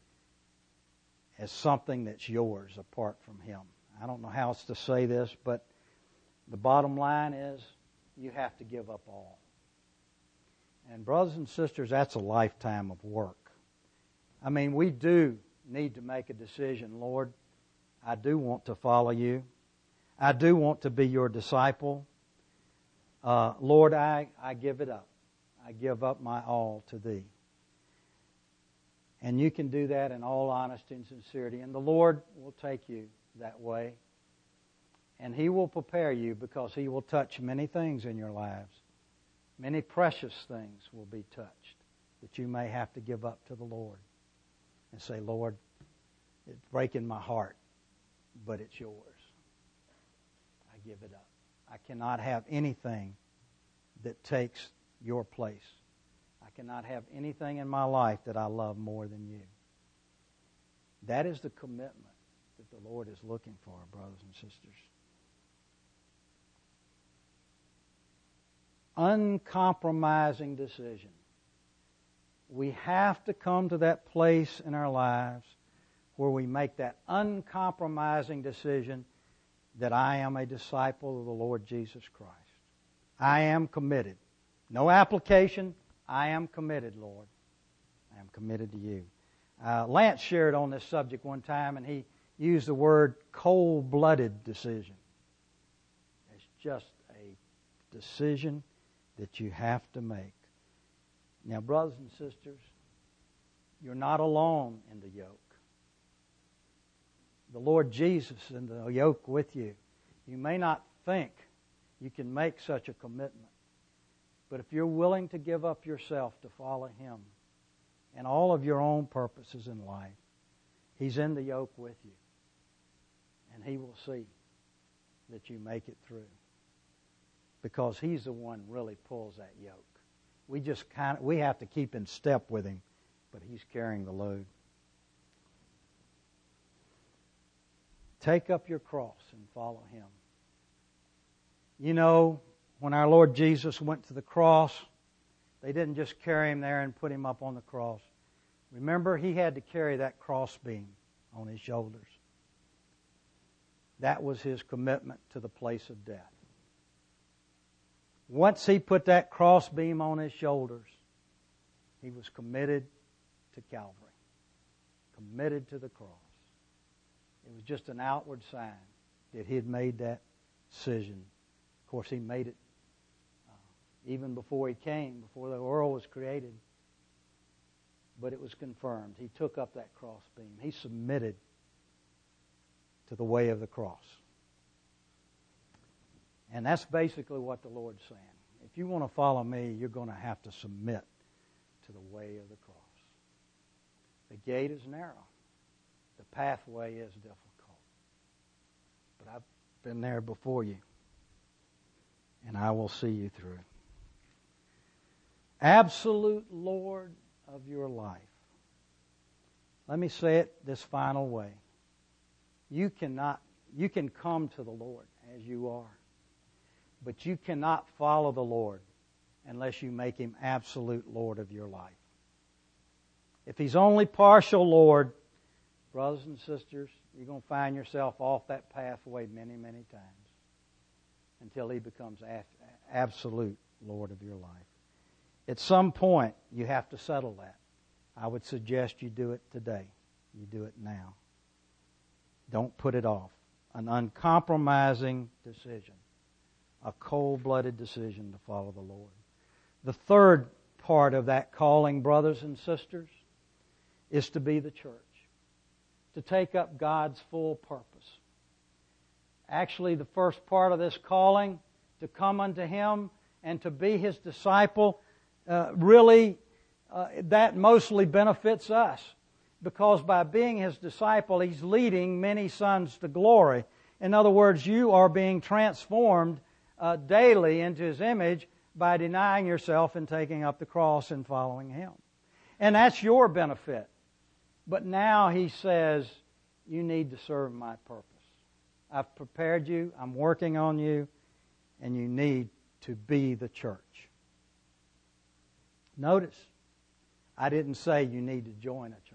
S1: as something that's yours apart from Him. I don't know how else to say this, but the bottom line is you have to give up all. And brothers and sisters, that's a lifetime of work. I mean, we do need to make a decision. Lord, I do want to follow you. I do want to be your disciple. Lord, I give it up. I give up my all to Thee. And you can do that in all honesty and sincerity. And the Lord will take you that way. And He will prepare you because He will touch many things in your lives. Many precious things will be touched that you may have to give up to the Lord. And say, Lord, it's breaking my heart, but it's yours. I give it up. I cannot have anything that takes your place. I cannot have anything in my life that I love more than you. That is the commitment that the Lord is looking for, brothers and sisters. Uncompromising decision. We have to come to that place in our lives where we make that uncompromising decision that I am a disciple of the Lord Jesus Christ. I am committed. No application. I am committed, Lord. I am committed to you. Lance shared on this subject one time, and he used the word cold-blooded decision. It's just a decision that you have to make. Now, brothers and sisters, you're not alone in the yoke. The Lord Jesus is in the yoke with you. You may not think you can make such a commitment, but if you're willing to give up yourself to follow Him and all of your own purposes in life, He's in the yoke with you. And He will see that you make it through. Because He's the one who really pulls that yoke. We have to keep in step with Him, but He's carrying the load. Take up your cross and follow Him. You know, when our Lord Jesus went to the cross, they didn't just carry Him there and put Him up on the cross. Remember, He had to carry that crossbeam on His shoulders. That was His commitment to the place of death. Once He put that crossbeam on His shoulders, He was committed to Calvary, committed to the cross. It was just an outward sign that He had made that decision. Of course, He made it even before He came, before the world was created. But it was confirmed. He took up that crossbeam. He submitted to the way of the cross. And that's basically what the Lord's saying. If you want to follow me, you're going to have to submit to the way of the cross. The gate is narrow. The pathway is difficult. But I've been there before you. And I will see you through. Absolute Lord of your life. Let me say it this final way. You can come to the Lord as you are. But you cannot follow the Lord unless you make Him absolute Lord of your life. If He's only partial Lord, brothers and sisters, you're going to find yourself off that pathway many, many times until He becomes absolute Lord of your life. At some point, you have to settle that. I would suggest you do it today. You do it now. Don't put it off. An uncompromising decision. A cold-blooded decision to follow the Lord. The third part of that calling, brothers and sisters, is to be the church. To take up God's full purpose. Actually, the first part of this calling, to come unto Him and to be His disciple, that mostly benefits us. Because by being His disciple, He's leading many sons to glory. In other words, you are being transformed daily into His image by denying yourself and taking up the cross and following Him. And that's your benefit. But now He says, you need to serve my purpose. I've prepared you, I'm working on you, and you need to be the church. Notice, I didn't say you need to join a church.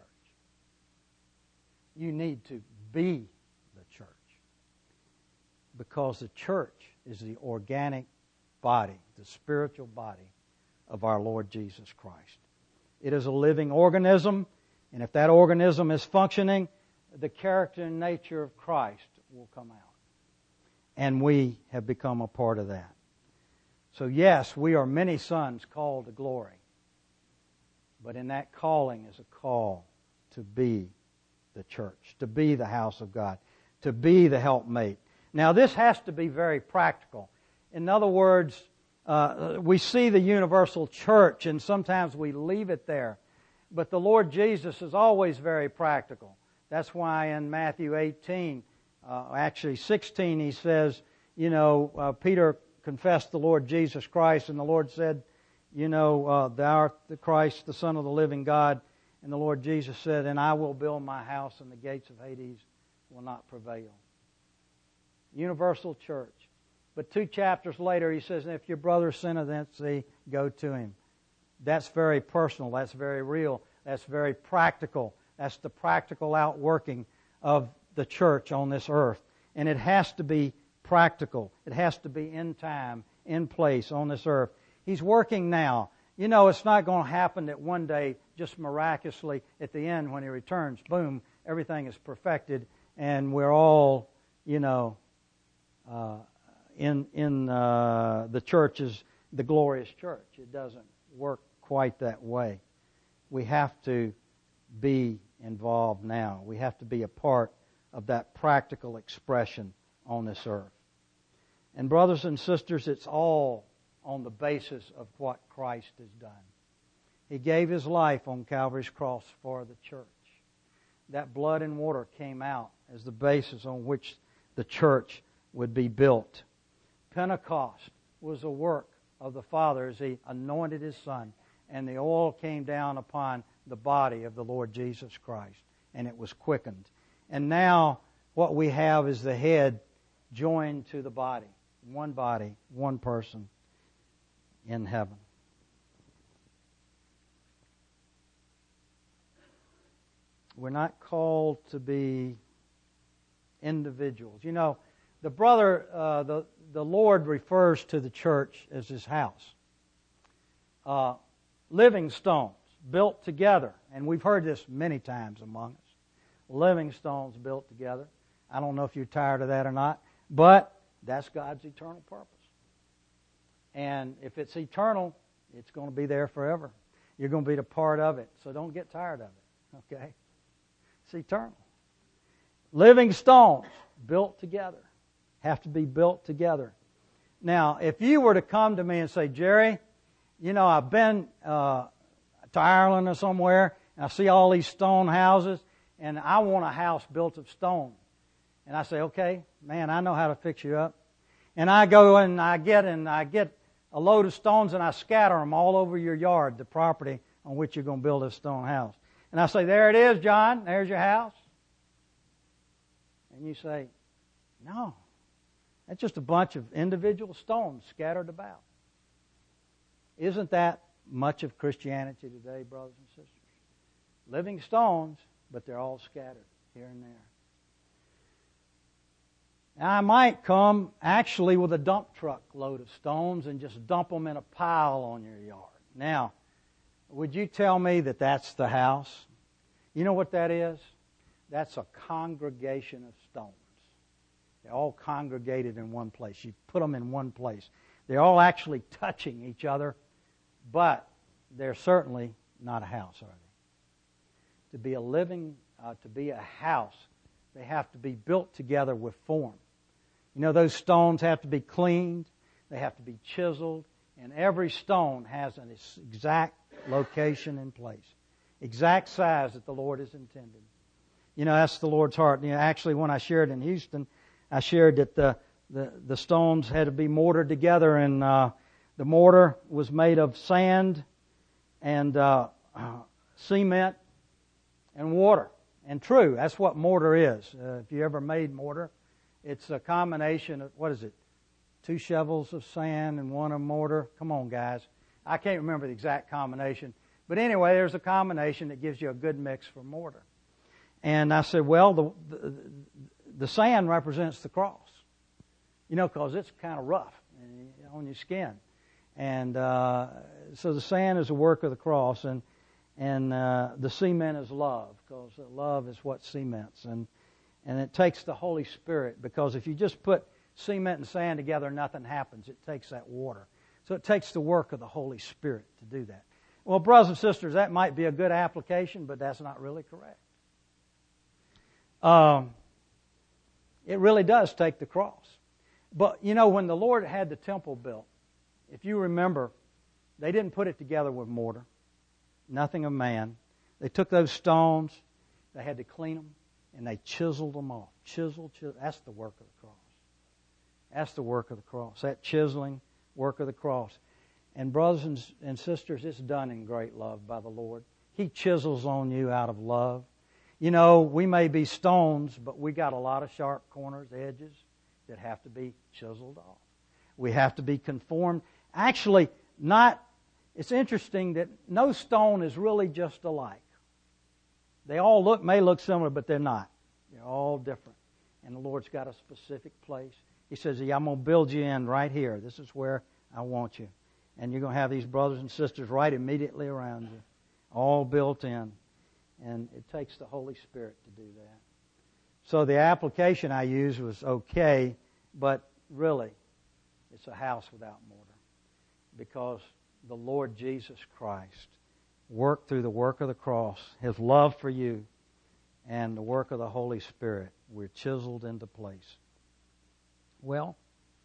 S1: You need to be the church. Because the church is the organic body, the spiritual body of our Lord Jesus Christ. It is a living organism, and if that organism is functioning, the character and nature of Christ will come out. And we have become a part of that. So yes, we are many sons called to glory. But in that calling is a call to be the church, to be the house of God, to be the helpmate. Now this has to be very practical. In other words, we see the universal church and sometimes we leave it there. But the Lord Jesus is always very practical. That's why in Matthew 18, actually 16, He says, Peter confessed the Lord Jesus Christ, and the Lord said, thou art the Christ, the Son of the living God. And the Lord Jesus said, and I will build my house, and the gates of Hades will not prevail. Universal church. But 2 chapters later, He says, if your brother sinneth against thee, go to him. That's very personal. That's very real. That's very practical. That's the practical outworking of the church on this earth. And it has to be practical. It has to be in time, in place on this earth. He's working now. It's not going to happen that one day, just miraculously, at the end when He returns, boom, everything is perfected and we're all, in the church is the glorious church. It doesn't work quite that way. We have to be involved now. We have to be a part of that practical expression on this earth. And brothers and sisters, it's all on the basis of what Christ has done. He gave His life on Calvary's cross for the church. That blood and water came out as the basis on which the church would be built. Pentecost was a work of the Father as He anointed His Son, and the oil came down upon the body of the Lord Jesus Christ, and it was quickened. And now what we have is the head joined to the body, one person in heaven. We're not called to be individuals. The Lord refers to the church as His house. Living stones built together. And we've heard this many times among us. Living stones built together. I don't know if you're tired of that or not, but that's God's eternal purpose. And if it's eternal, it's going to be there forever. You're going to be a part of it, so don't get tired of it, okay? It's eternal. Living stones built together have to be built together. Now, if you were to come to me and say, Jerry, I've been to Ireland or somewhere, and I see all these stone houses, and I want a house built of stone. And I say, okay, man, I know how to fix you up. And I go and I get a load of stones and I scatter them all over your yard, the property on which you're going to build a stone house. And I say, there it is, John, there's your house. And you say, no, that's just a bunch of individual stones scattered about. Isn't that much of Christianity today, brothers and sisters? Living stones, but they're all scattered here and there. Now, I might come actually with a dump truck load of stones and just dump them in a pile on your yard. Now, would you tell me that that's the house? You know what that is? That's a congregation of stones. They're all congregated in one place. You put them in one place. They're all actually touching each other, but they're certainly not a house, are they? To be a house, they have to be built together with form. Those stones have to be cleaned, they have to be chiseled, and every stone has an exact location and place, exact size that the Lord has intended. That's the Lord's heart. Actually, when I shared in Houston, I shared that the stones had to be mortared together, and The mortar was made of sand and cement and water. And true, that's what mortar is. If you ever made mortar, it's a combination of, 2 shovels of sand and 1 of mortar. Come on, guys. I can't remember the exact combination. But anyway, there's a combination that gives you a good mix for mortar. And I said, well, the sand represents the cross. Because it's kind of rough on your skin. And so the sand is a work of the cross. And the cement is love, because love is what cements. And it takes the Holy Spirit, because if you just put cement and sand together, nothing happens. It takes that water. So it takes the work of the Holy Spirit to do that. Well, brothers and sisters, that might be a good application, but that's not really correct. It really does take the cross. But, when the Lord had the temple built, if you remember, they didn't put it together with mortar. Nothing of man. They took those stones, they had to clean them, and they chiseled them off. Chisel. That's the work of the cross. That's the work of the cross. That chiseling work of the cross. And brothers and sisters, it's done in great love by the Lord. He chisels on you out of love. We may be stones, but we got a lot of sharp corners, edges that have to be chiseled off. We have to be conformed. Actually, it's interesting that no stone is really just alike. They all may look similar, but they're not. They're all different. And the Lord's got a specific place. He says, I'm going to build you in right here. This is where I want you. And you're going to have these brothers and sisters right immediately around you, all built in. And it takes the Holy Spirit to do that. So the application I used was okay, but really, it's a house without mortar. Because the Lord Jesus Christ worked through the work of the cross, His love for you, and the work of the Holy Spirit. We're chiseled into place. Well,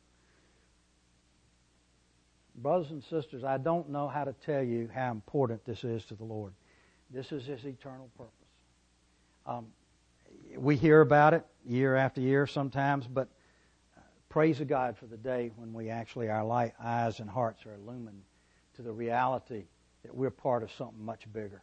S1: brothers and sisters, I don't know how to tell you how important this is to the Lord. This is His eternal purpose. We hear about it year after year sometimes, but praise God for the day when we actually, our eyes and hearts are illumined to the reality that we're part of something much bigger.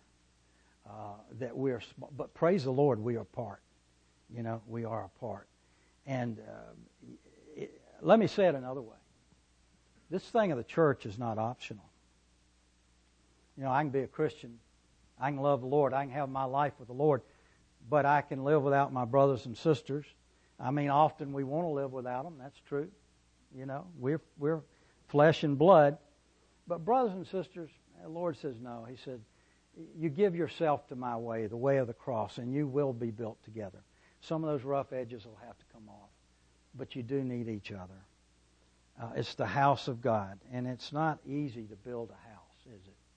S1: But praise the Lord, we are part. We are a part. And let me say it another way. This thing of the church is not optional. I can be a Christian. I can love the Lord. I can have my life with the Lord. But I can live without my brothers and sisters. Often we want to live without them. That's true. We're flesh and blood. But brothers and sisters, the Lord says no. He said, you give yourself to my way, the way of the cross, and you will be built together. Some of those rough edges will have to come off. But you do need each other. It's the house of God. And it's not easy to build a house, is it?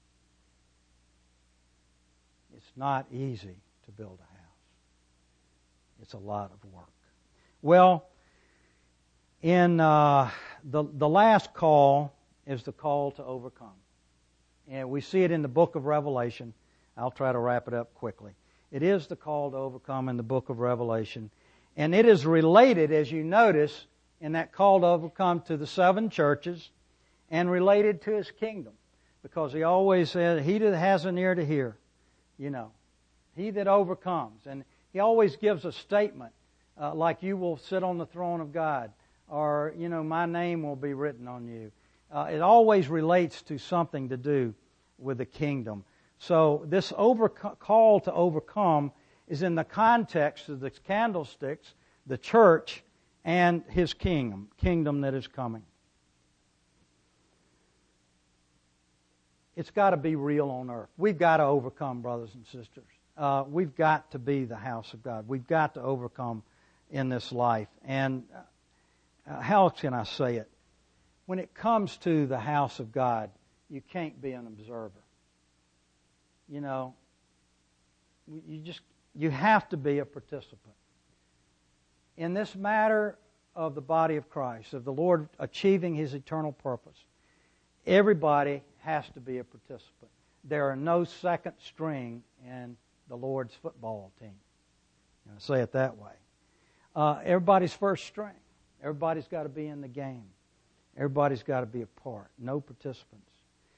S1: It's not easy to build a house. It's a lot of work. Well, in the last call is the call to overcome. And we see it in the book of Revelation. I'll try to wrap it up quickly. It is the call to overcome in the book of Revelation. And it is related, as you notice, in that call to overcome to the 7 churches and related to His kingdom. Because He always said, he that has an ear to hear, he that overcomes. And He always gives a statement like you will sit on the throne of God, or, my name will be written on you. It always relates to something to do with the kingdom. So this call to overcome is in the context of the candlesticks, the church, and His kingdom that is coming. It's got to be real on earth. We've got to overcome, brothers and sisters. We've got to be the house of God. We've got to overcome in this life. And how can I say it? When it comes to the house of God, you can't be an observer. You have to be a participant. In this matter of the body of Christ, of the Lord achieving His eternal purpose, everybody has to be a participant. There are no second string in the Lord's football team. I say it that way. Everybody's first string. Everybody's got to be in the game. Everybody's got to be a part. No participants.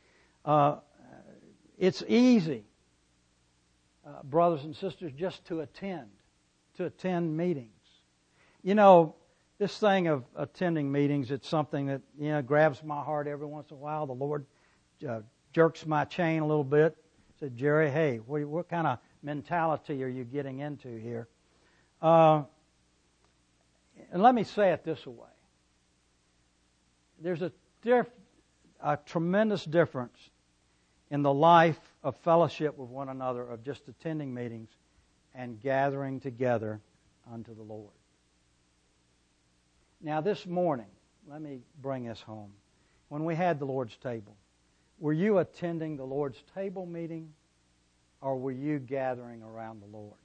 S1: It's easy, brothers and sisters, just to attend meetings. You know, this thing of attending meetings, it's something that, grabs my heart every once in a while. The Lord jerks my chain a little bit. Said, Jerry, hey, what kind of mentality are you getting into here? And let me say it this way. There's a tremendous difference in the life of fellowship with one another, of just attending meetings and gathering together unto the Lord. Now this morning, let me bring this home. When we had the Lord's table, were you attending the Lord's table meeting, or were you gathering around the Lord?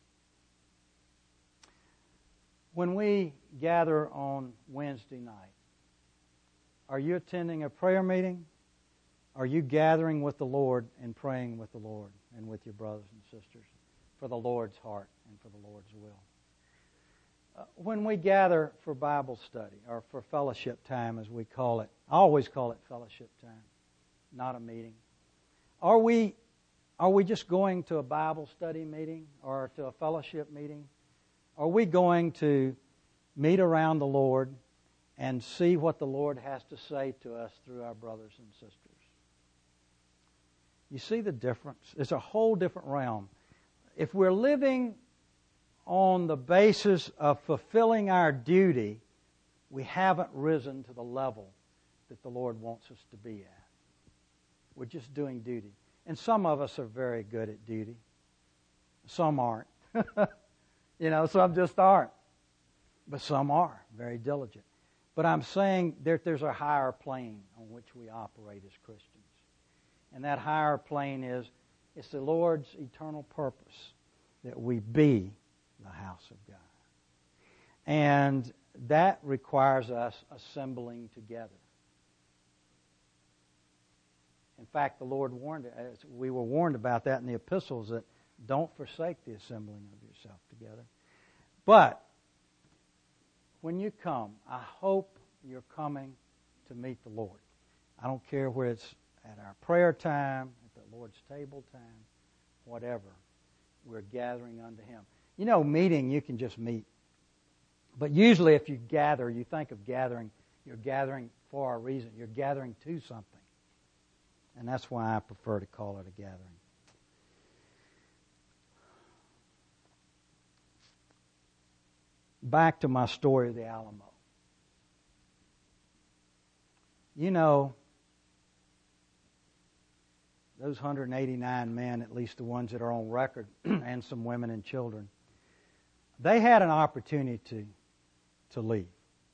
S1: When we gather on Wednesday night, are you attending a prayer meeting? Are you gathering with the Lord and praying with the Lord and with your brothers and sisters for the Lord's heart and for the Lord's will? When we gather for Bible study or for fellowship time, as we call it, I always call it fellowship time, not a meeting. Are we just going to a Bible study meeting or to a fellowship meeting? Are we going to meet around the Lord and see what the Lord has to say to us through our brothers and sisters? You see the difference? It's a whole different realm. If we're living on the basis of fulfilling our duty, we haven't risen to the level that the Lord wants us to be at. We're just doing duty. And some of us are very good at duty. Some aren't. Some just aren't. But some are very diligent. But I'm saying there's a higher plane on which we operate as Christians. And that higher plane is, it's the Lord's eternal purpose that we be the house of God. And that requires us assembling together. In fact, the Lord warned us, we were warned about that in the epistles, that don't forsake the assembling of yourself together. But when you come, I hope you're coming to meet the Lord. I don't care where it's at our prayer time, at the Lord's table time, whatever. We're gathering unto Him. Meeting, you can just meet. But usually if you gather, you think of gathering, you're gathering for a reason. You're gathering to something. And that's why I prefer to call it a gathering. Back to my story of the Alamo. Those 189 men, at least the ones that are on record, and some women and children, they had an opportunity to leave.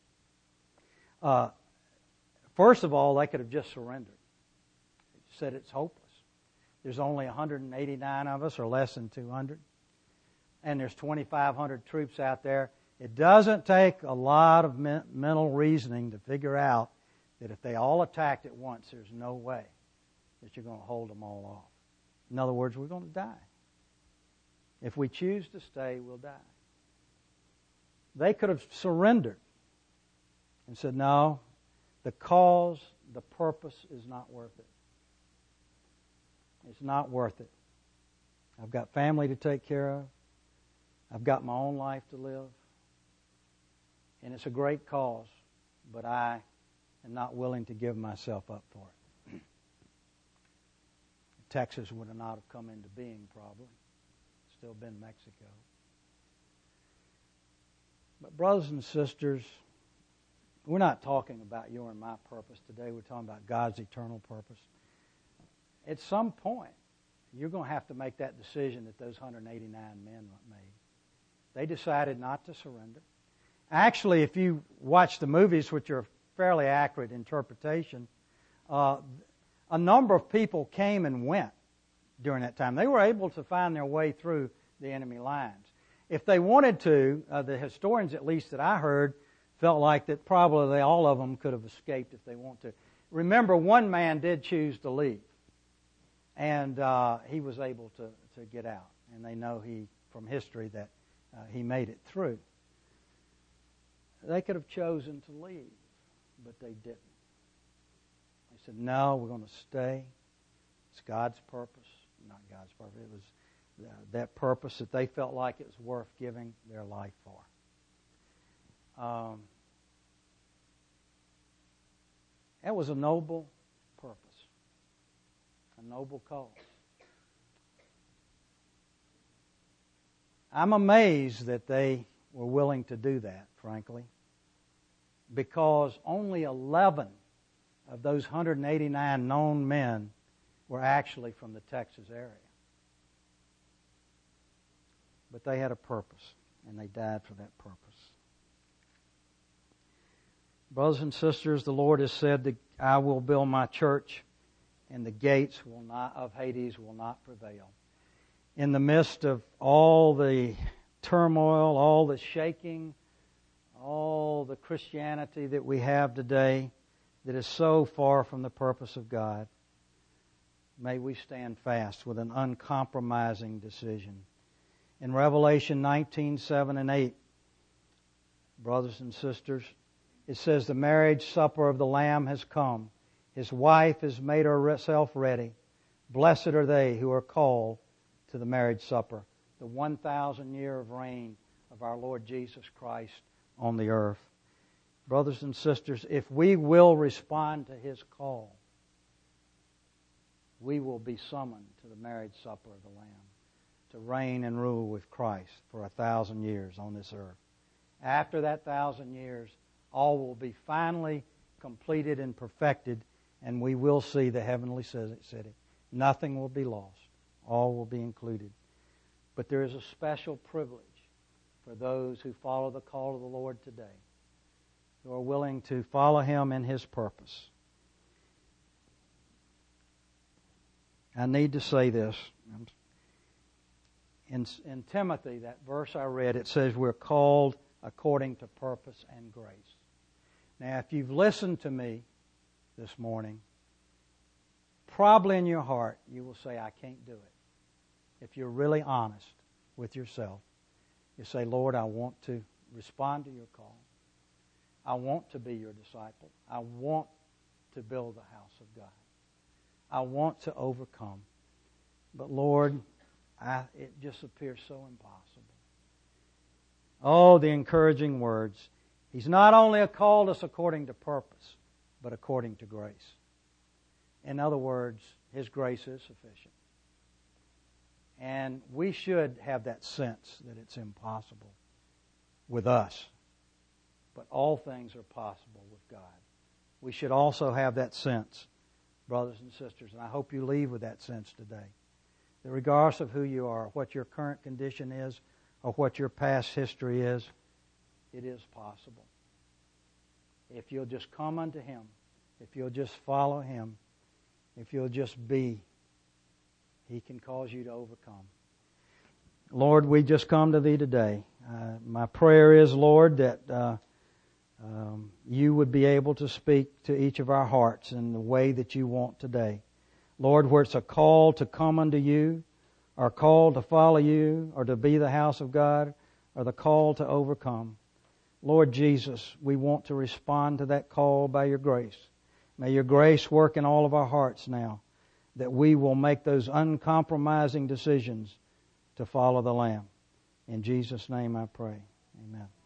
S1: First of all, they could have just surrendered. Said it's hopeless. There's only 189 of us, or less than 200. And there's 2,500 troops out there. It doesn't take a lot of mental reasoning to figure out that if they all attacked at once, there's no way that you're going to hold them all off. In other words, we're going to die. If we choose to stay, we'll die. They could have surrendered and said, no, the cause, the purpose is not worth it. It's not worth it. I've got family to take care of. I've got my own life to live. And it's a great cause, but I am not willing to give myself up for it. Texas would have not have come into being, probably. Still been Mexico. But brothers and sisters, we're not talking about your and my purpose today. We're talking about God's eternal purpose. At some point, you're going to have to make that decision that those 189 men made. They decided not to surrender. Actually, if you watch the movies, which are fairly accurate interpretation, a number of people came and went during that time. They were able to find their way through the enemy lines. If they wanted to, the historians at least that I heard felt like that probably all of them could have escaped if they wanted to. Remember, one man did choose to leave. And he was able to get out. And they know from history that he made it through. They could have chosen to leave. but they didn't. They said, no, we're going to stay. It's God's purpose. Not God's purpose. It was that purpose that they felt like it was worth giving their life for. That was a noble purpose. A noble cause. I'm amazed that they were willing to do that, frankly, because only 11 of those 189 known men were actually from the Texas area. But they had a purpose, and they died for that purpose. Brothers and sisters, the Lord has said that I will build my church, and the gates of Hades will not prevail. In the midst of all the turmoil, all the shaking, all the Christianity that we have today that is so far from the purpose of God, may we stand fast with an uncompromising decision. In Revelation 19:7 and 8, brothers and sisters, it says, the marriage supper of the Lamb has come. His wife has made herself ready. Blessed are they who are called to the marriage supper, the 1,000 year of reign of our Lord Jesus Christ on the earth. Brothers and sisters, if we will respond to His call, we will be summoned to the marriage supper of the Lamb, to reign and rule with Christ for 1,000 years on this earth. After that 1,000 years, all will be finally completed and perfected, and we will see the heavenly city. Nothing will be lost. All will be included. But there is a special privilege for those who follow the call of the Lord today, who are willing to follow Him in His purpose. I need to say this. In Timothy, that verse I read, it says we're called according to purpose and grace. Now, if you've listened to me this morning, probably in your heart you will say, I can't do it. If you're really honest with yourself, you say, Lord, I want to respond to your call. I want to be your disciple. I want to build the house of God. I want to overcome. But Lord, it just appears so impossible. Oh, the encouraging words. He's not only called us according to purpose, but according to grace. In other words, His grace is sufficient. And we should have that sense that it's impossible with us. But all things are possible with God. We should also have that sense, brothers and sisters, and I hope you leave with that sense today, that regardless of who you are, what your current condition is, or what your past history is, it is possible. If you'll just come unto Him, if you'll just follow Him, if you'll just be, He can cause you to overcome. Lord, we just come to Thee today. My prayer is, Lord, that You would be able to speak to each of our hearts in the way that You want today. Lord, where it's a call to come unto You, or a call to follow You, or to be the house of God, or the call to overcome. Lord Jesus, we want to respond to that call by Your grace. May Your grace work in all of our hearts now, that we will make those uncompromising decisions to follow the Lamb. In Jesus' name I pray. Amen.